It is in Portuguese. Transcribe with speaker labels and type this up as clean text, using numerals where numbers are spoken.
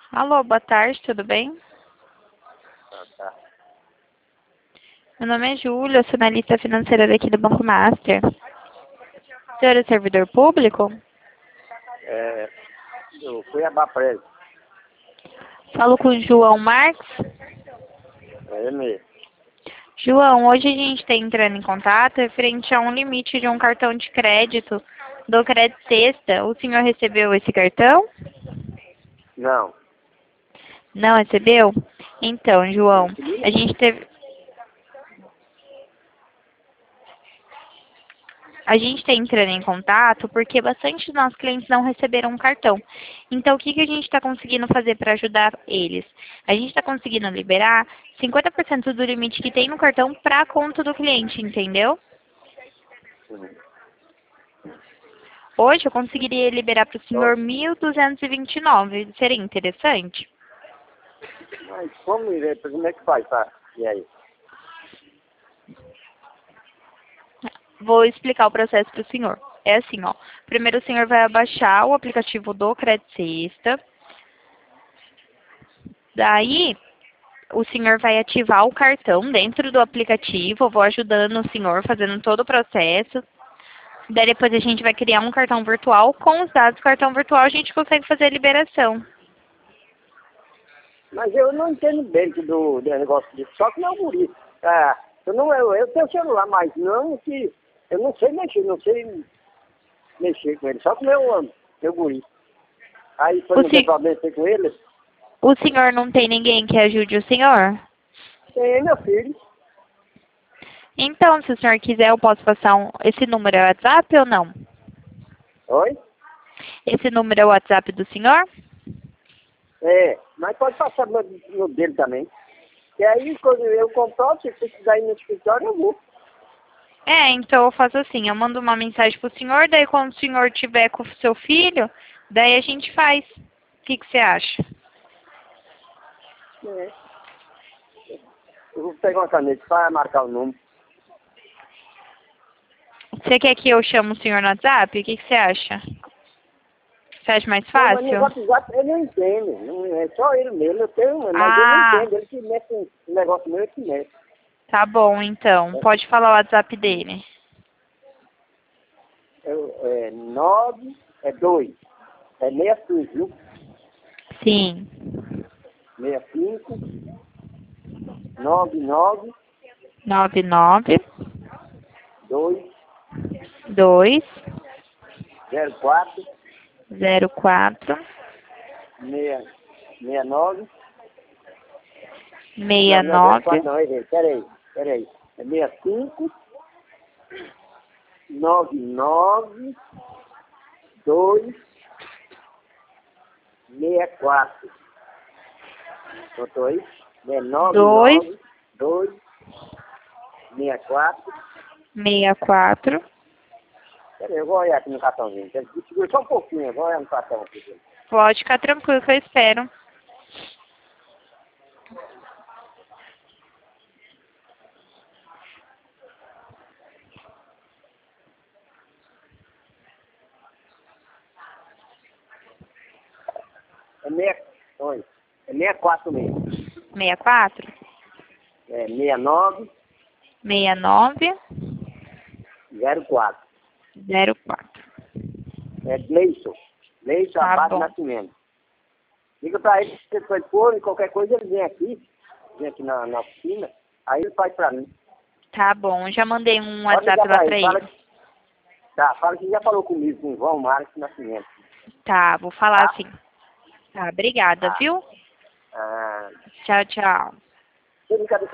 Speaker 1: Alô, boa tarde, tudo bem?
Speaker 2: Ah, tá.
Speaker 1: Meu nome é Júlia, eu sou analista financeira daqui do Banco Master. O senhor é servidor público?
Speaker 2: Eu fui a Bapresa.
Speaker 1: Falo com o João Marques.
Speaker 2: É ele mesmo.
Speaker 1: João, hoje a gente está entrando em contato referente a um limite de um cartão de crédito do Crédito Sexta. O senhor recebeu esse cartão?
Speaker 2: Não.
Speaker 1: Não recebeu? Então, João,
Speaker 2: Recebi?
Speaker 1: a gente teve... A gente está entrando em contato porque bastante dos nossos clientes não receberam um cartão. Então, o que a gente está conseguindo fazer para ajudar eles? A gente está conseguindo liberar 50% do limite que tem no cartão para a conta do cliente, entendeu?
Speaker 2: Sim.
Speaker 1: Hoje eu conseguiria liberar para o
Speaker 2: Ó,
Speaker 1: senhor 1.229. Seria interessante?
Speaker 2: mas como é que faz, tá? E aí?
Speaker 1: Vou explicar o processo para o senhor. É assim, ó. Primeiro o senhor vai abaixar o aplicativo do Crédito Sexta. Daí, o senhor vai ativar o cartão dentro do aplicativo. Eu vou ajudando o senhor, fazendo todo o processo. Daí depois a gente vai criar um cartão virtual. Com os dados do cartão virtual, a gente consegue fazer a liberação.
Speaker 2: Mas eu não entendo bem do negócio disso. Só que não é o guri. Eu tenho celular, mas não que... Eu não sei mexer com ele. Só que meu guri. Aí foi
Speaker 1: O,
Speaker 2: não ter
Speaker 1: se-
Speaker 2: problema com ele.
Speaker 1: o senhor não tem ninguém que ajude o senhor?
Speaker 2: Tem meu filho.
Speaker 1: Então, se o senhor quiser, eu posso passar esse número é o WhatsApp ou não?
Speaker 2: Oi?
Speaker 1: Esse número é o WhatsApp do senhor?
Speaker 2: Mas pode passar no dele também. E aí, quando eu compro, se precisar ir no escritório, eu vou.
Speaker 1: Então eu faço assim, eu mando uma mensagem pro senhor, daí quando o senhor tiver com o seu filho, daí a gente faz. O que você acha?
Speaker 2: É. Eu vou pegar uma caneta para marcar o número.
Speaker 1: Você quer que eu chame o senhor no WhatsApp? O que você acha? Você acha mais
Speaker 2: Não, mas no
Speaker 1: fácil?
Speaker 2: WhatsApp ele não entende. Não é só ele mesmo. Eu tenho, mas ele não
Speaker 1: Ah,
Speaker 2: entende. Ele que mexe com o negócio meu, ele que mexe.
Speaker 1: tá bom então. Pode falar o WhatsApp dele.
Speaker 2: É 9, é 2, é 65, viu?
Speaker 1: Sim.
Speaker 2: 65, 99,
Speaker 1: 99
Speaker 2: 2,
Speaker 1: 2
Speaker 2: 04,
Speaker 1: 04
Speaker 2: 69. Não, não é 04
Speaker 1: 69
Speaker 2: não, errei. Peraí. É 65, 99, 2, 64. Botou aí? É
Speaker 1: 2
Speaker 2: 99, 2, 64.
Speaker 1: 64.
Speaker 2: Peraí, eu vou olhar aqui no cartãozinho. Segura só um pouquinho, eu vou olhar no cartão aqui.
Speaker 1: Pode ficar tranquilo que eu espero.
Speaker 2: Oi, é 64 mesmo.
Speaker 1: 64
Speaker 2: É 69,
Speaker 1: 69
Speaker 2: 04.
Speaker 1: 04.
Speaker 2: É Gleison. Gleison
Speaker 1: Tá
Speaker 2: Abate
Speaker 1: bom.
Speaker 2: Nascimento. Liga pra ele, se ele for pôr, e qualquer coisa ele vem aqui na oficina, aí ele faz pra mim.
Speaker 1: Tá bom. Já mandei um
Speaker 2: Pode
Speaker 1: WhatsApp
Speaker 2: ligar
Speaker 1: lá
Speaker 2: pra
Speaker 1: pra
Speaker 2: ele,
Speaker 1: ele.
Speaker 2: fala que já falou comigo, com o João Marcos Nascimento.
Speaker 1: Tá, vou falar
Speaker 2: Tá?
Speaker 1: assim. Tá, obrigada,
Speaker 2: Tá.
Speaker 1: viu?
Speaker 2: Ah,
Speaker 1: Tchau, tchau.
Speaker 2: você não quer